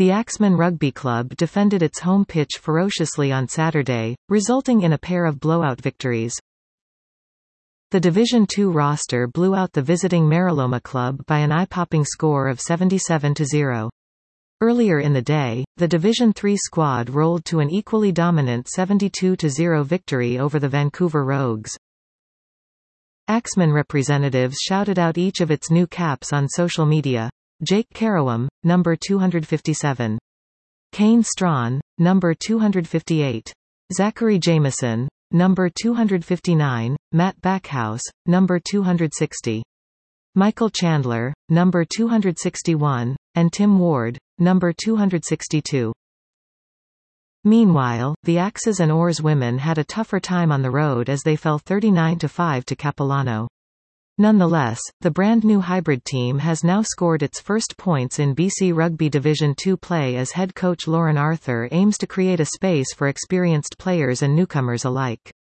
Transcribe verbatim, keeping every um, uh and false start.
The Axemen Rugby Club defended its home pitch ferociously on Saturday, resulting in a pair of blowout victories. The Division two roster blew out the visiting Mariloma Club by an eye-popping score of seventy-seven to zero. Earlier in the day, the Division three squad rolled to an equally dominant seventy-two to zero victory over the Vancouver Rogues. Axemen representatives shouted out each of its new caps on social media. Jake Carawam, number two hundred fifty-seven. Kane Strawn, number two hundred fifty-eight. Zachary Jameson, number two hundred fifty-nine, Matt Backhouse, number two hundred sixty. Michael Chandler, number two hundred sixty-one, and Tim Ward, number two hundred sixty-two. Meanwhile, the Axes and Oars women had a tougher time on the road as they fell thirty-nine to five to Capilano. Nonetheless, the brand-new hybrid team has now scored its first points in B C Rugby Division two play as head coach Lauren Arthur aims to create a space for experienced players and newcomers alike.